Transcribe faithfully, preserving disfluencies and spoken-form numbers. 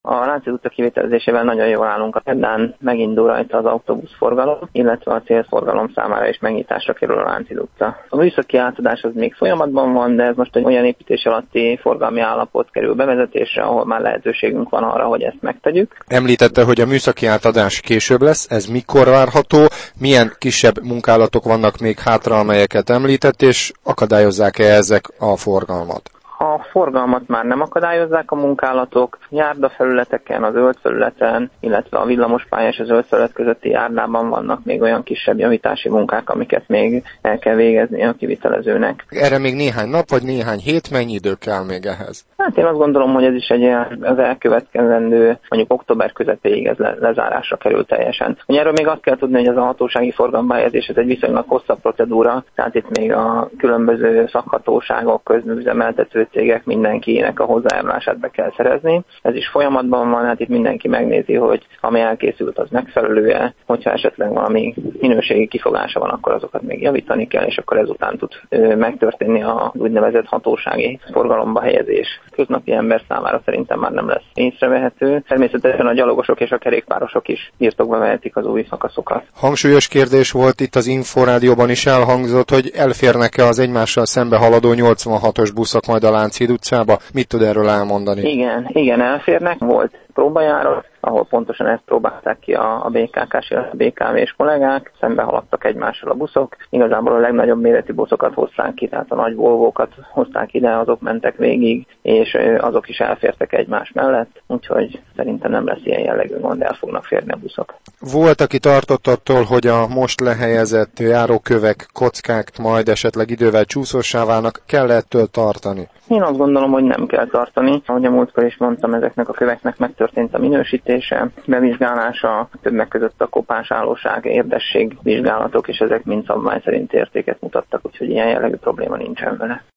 A Lánchíd utca kivitelezésével nagyon jól állunk, a kedden megindul rajta az autóbuszforgalom, illetve a célforgalom számára is megnyitásra kerül a Lánchíd utca. A műszaki átadás az még folyamatban van, de ez most egy olyan építés alatti forgalmi állapot kerül bevezetésre, ahol már lehetőségünk van arra, hogy ezt megtegyük. Említette, hogy a műszaki átadás később lesz, ez mikor várható, milyen kisebb munkálatok vannak még hátra, amelyeket említett, és akadályozzák-e ezek a forgalmat? A forgalmat már nem akadályozzák a munkálatok, járdafelületeken, a zöld felületen, illetve a villamospálya és a zöld felület közötti járdában vannak még olyan kisebb javítási munkák, amiket még el kell végezni a kivitelezőnek. Erre még néhány nap vagy néhány hét, mennyi idő kell még ehhez? Hát én azt gondolom, hogy ez is egy az elkövetkezendő, mondjuk október közepéig ez le, lezárásra kerül teljesen. Erről még azt kell tudni, hogy az a hatósági forgalomba-helyezés ez egy viszonylag hosszabb procedúra, tehát itt még a különböző szakhatóságok, közműüzemeltető cégek, mindenkinek a hozzájárulását be kell szerezni. Ez is folyamatban van, hát itt mindenki megnézi, hogy ami elkészült, az megfelelő-e, hogyha esetleg valami minőségi kifogása van, akkor azokat még javítani kell, és akkor ezután tud ö, megtörténni a úgynevezett hatósági forgalomba helyezés. Köznapi ember számára szerintem már nem lesz észrevehető. Természetesen a gyalogosok és a kerékpárosok is birtokba vehetik az új szakaszokat. Hangsúlyos kérdés volt, itt az Inforádióban is elhangzott, hogy elférnek-e az egymással szembe haladó nyolcvanhatos buszok majd a Lánchíd utcába. Mit tud erről elmondani? Igen, igen, elférnek. Volt próbajárat, ahol pontosan ezt próbálták ki a, a bé ká ká-s, a bé ká vé-s kollégák, szembe haladtak egymással a buszok. Igazából a legnagyobb méretű buszokat hozták ki, tehát a nagy Volvókat hozták ide, azok mentek végig, és azok is elfértek egymás mellett, úgyhogy szerintem nem lesz ilyen jellegű gond, el fognak férni a buszok. Volt, aki tartott attól, hogy a most lehelyezett járókövek, kockák majd esetleg idővel csúszóssá válnak, kell ettől tartani? Én azt gondolom, hogy nem kell tartani. Ahogy a múltkor is mondtam, ezeknek a köveknek megtörtént a minősítése, bevizsgálása, többek között a kopásállóság, érdesség vizsgálatok, és ezek mind szabvány szerint értéket mutattak, úgyhogy ilyen jellegű probléma nincsen vele.